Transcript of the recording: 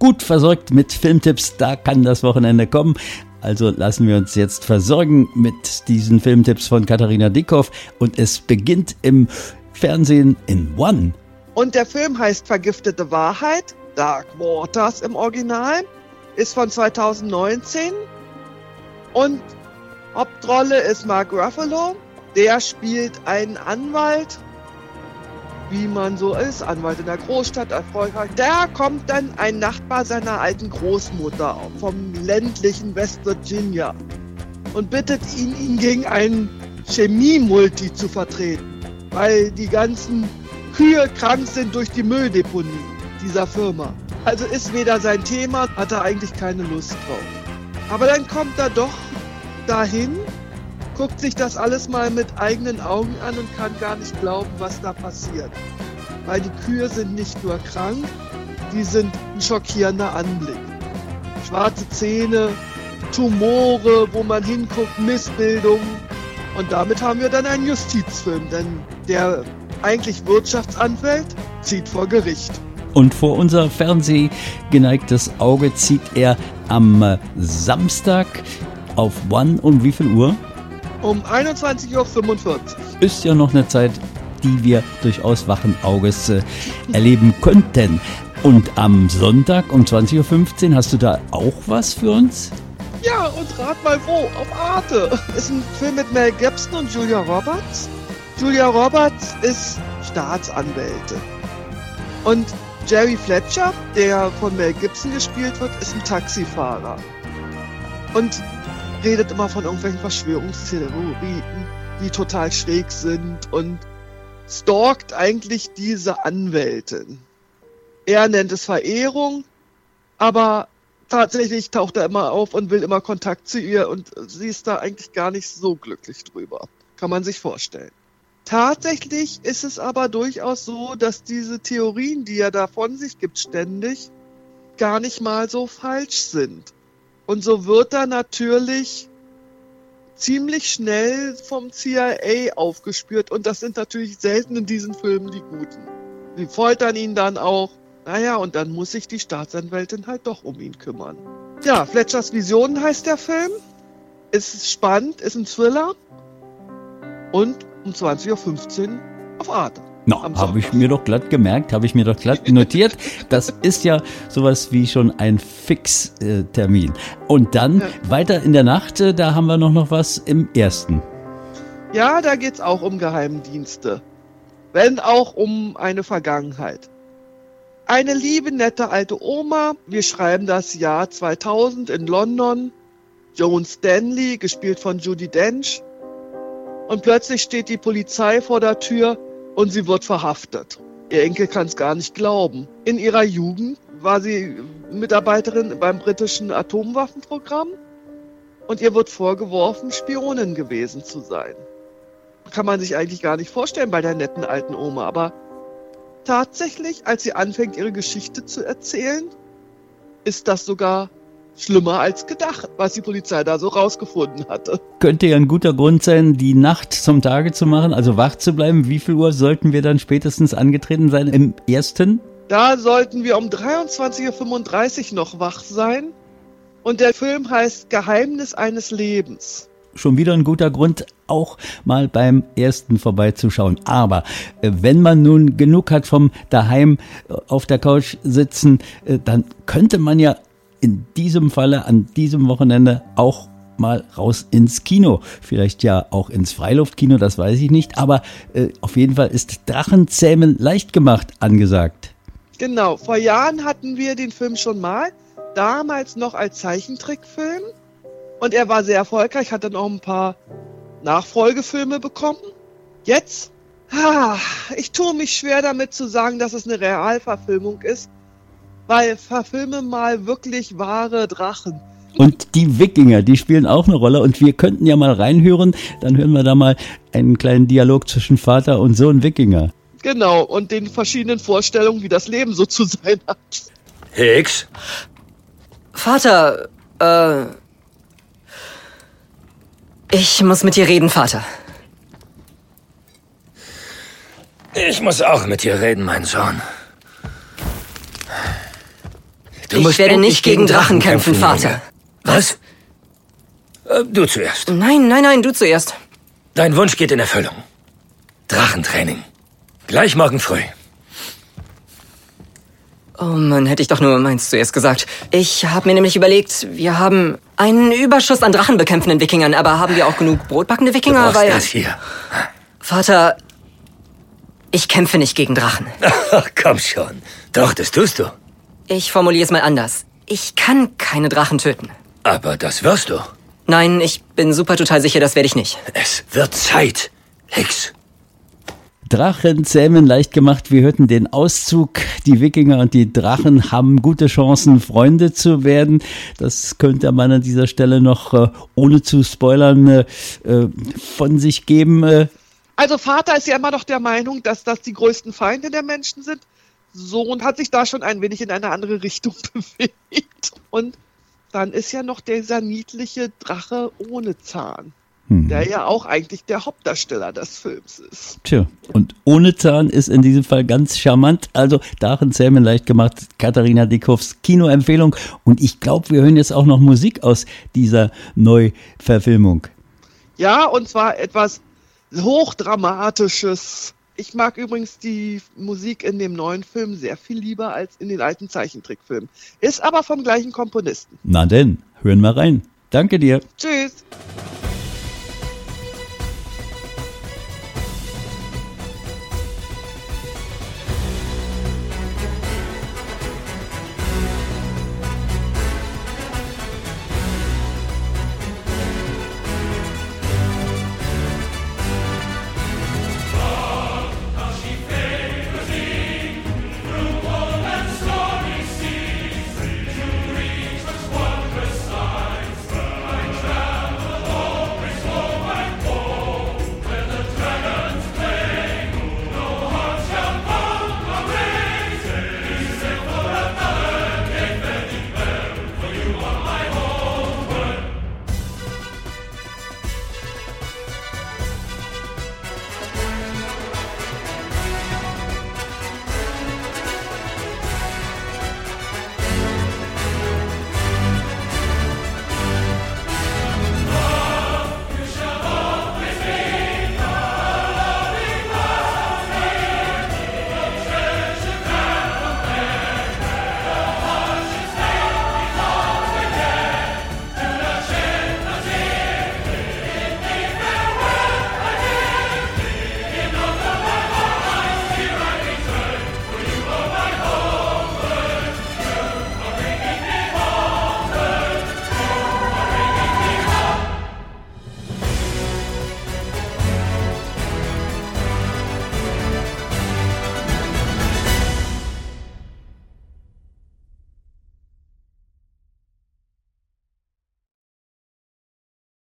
gut versorgt mit Filmtipps, da kann das Wochenende kommen. Also lassen wir uns jetzt versorgen mit diesen Filmtipps von Katharina Dickhoff und es beginnt im Fernsehen in One. Und der Film heißt Vergiftete Wahrheit, Dark Waters im Original, ist von 2019 und Hauptrolle ist Mark Ruffalo, der spielt einen Anwalt, wie man so ist, Anwalt in der Großstadt, erfolgreich. Da kommt dann ein Nachbar seiner alten Großmutter vom ländlichen West Virginia und bittet ihn gegen einen Chemie-Multi zu vertreten, weil die ganzen Kühe krank sind durch die Mülldeponie dieser Firma. Also ist weder sein Thema, hat er eigentlich keine Lust drauf. Aber dann kommt er doch dahin, guckt sich das alles mal mit eigenen Augen an und kann gar nicht glauben, was da passiert. Weil die Kühe sind nicht nur krank, die sind ein schockierender Anblick. Schwarze Zähne, Tumore, wo man hinguckt, Missbildungen. Und damit haben wir dann einen Justizfilm, denn der eigentlich Wirtschaftsanwalt zieht vor Gericht. Und vor unser fernsehgeneigtes Auge zieht er am Samstag auf One um wie viel Uhr? Um 21.45 Uhr. Ist ja noch eine Zeit, die wir durchaus wachen Auges erleben könnten. Und am Sonntag um 20.15 Uhr hast du da auch was für uns? Ja, und rat mal wo, auf Arte. Ist ein Film mit Mel Gibson und Julia Roberts. Julia Roberts ist Staatsanwältin. Und Jerry Fletcher, der von Mel Gibson gespielt wird, ist ein Taxifahrer. Und redet immer von irgendwelchen Verschwörungstheorien, die total schräg sind und stalkt eigentlich diese Anwältin. Er nennt es Verehrung, aber tatsächlich taucht er immer auf und will immer Kontakt zu ihr und sie ist da eigentlich gar nicht so glücklich drüber. Kann man sich vorstellen. Tatsächlich ist es aber durchaus so, dass diese Theorien, die er da von sich gibt ständig, gar nicht mal so falsch sind. Und so wird er natürlich ziemlich schnell vom CIA aufgespürt. Und das sind natürlich selten in diesen Filmen die Guten. Sie foltern ihn dann auch. Naja, und dann muss sich die Staatsanwältin halt doch um ihn kümmern. Ja, Fletchers Visionen heißt der Film. Ist spannend, ist ein Thriller. Und um 20.15 Uhr auf Arte. Habe ich mir doch glatt gemerkt, habe ich mir doch glatt notiert. Das ist ja sowas wie schon ein Fixtermin. Und dann weiter in der Nacht, da haben wir noch was im ersten. Ja, da geht's auch um Geheimdienste. Wenn auch um eine Vergangenheit. Eine liebe, nette alte Oma, wir schreiben das Jahr 2000 in London. Joan Stanley, gespielt von Judi Dench. Und plötzlich steht die Polizei vor der Tür und sie wird verhaftet. Ihr Enkel kann es gar nicht glauben. In ihrer Jugend war sie Mitarbeiterin beim britischen Atomwaffenprogramm und ihr wird vorgeworfen, Spionin gewesen zu sein. Kann man sich eigentlich gar nicht vorstellen bei der netten alten Oma. Aber tatsächlich, als sie anfängt, ihre Geschichte zu erzählen, ist das sogar schlimmer als gedacht, was die Polizei da so rausgefunden hatte. Könnte ja ein guter Grund sein, die Nacht zum Tage zu machen, also wach zu bleiben. Wie viel Uhr sollten wir dann spätestens angetreten sein im ersten? Da sollten wir um 23.35 Uhr noch wach sein. Und der Film heißt Geheimnis eines Lebens. Schon wieder ein guter Grund, auch mal beim ersten vorbeizuschauen. Aber wenn man nun genug hat vom daheim auf der Couch sitzen, dann könnte man ja in diesem Falle, an diesem Wochenende auch mal raus ins Kino. Vielleicht ja auch ins Freiluftkino, das weiß ich nicht. Aber auf jeden Fall ist Drachenzähmen leicht gemacht angesagt. Genau, vor Jahren hatten wir den Film schon mal. Damals noch als Zeichentrickfilm. Und er war sehr erfolgreich, hat dann auch ein paar Nachfolgefilme bekommen. Jetzt, ich tue mich schwer damit zu sagen, dass es eine Realverfilmung ist. Weil verfilme mal wirklich wahre Drachen. Und die Wikinger, die spielen auch eine Rolle. Und wir könnten ja mal reinhören, dann hören wir da mal einen kleinen Dialog zwischen Vater und Sohn Wikinger. Genau, und den verschiedenen Vorstellungen, wie das Leben so zu sein hat. Hicks? Vater, ich muss mit dir reden, Vater. Ich muss auch mit dir reden, mein Sohn. Ich werde nicht gegen Drachen kämpfen, Vater. Was? Du zuerst. Nein, du zuerst. Dein Wunsch geht in Erfüllung. Drachentraining. Gleich morgen früh. Oh Mann, hätte ich doch nur meins zuerst gesagt. Ich habe mir nämlich überlegt, wir haben einen Überschuss an drachenbekämpfenden Wikingern, aber haben wir auch genug brotbackende Du Wikinger? brauchst das hier. Vater, ich kämpfe nicht gegen Drachen. Ach, komm schon. Doch, das tust du. Ich formuliere es mal anders. Ich kann keine Drachen töten. Aber das wirst du. Nein, ich bin super total sicher, das werde ich nicht. Es wird Zeit, Hicks. Drachen zähmen leicht gemacht. Wir hörten den Auszug. Die Wikinger und die Drachen haben gute Chancen, Freunde zu werden. Das könnte man an dieser Stelle noch, ohne zu spoilern, von sich geben. Also Vater ist ja immer noch der Meinung, dass das die größten Feinde der Menschen sind. Sohn hat sich da schon ein wenig in eine andere Richtung bewegt. Und dann ist ja noch dieser niedliche Drache ohne Zahn, der ja auch eigentlich der Hauptdarsteller des Films ist. Tja, und ohne Zahn ist in diesem Fall ganz charmant. Also Drachenzähmen leicht gemacht, Katharina Dickhoffs Kinoempfehlung. Und ich glaube, wir hören jetzt auch noch Musik aus dieser Neuverfilmung. Ja, und zwar etwas Hochdramatisches. Ich mag übrigens die Musik in dem neuen Film sehr viel lieber als in den alten Zeichentrickfilmen. Ist aber vom gleichen Komponisten. Na denn, hören wir rein. Danke dir. Tschüss.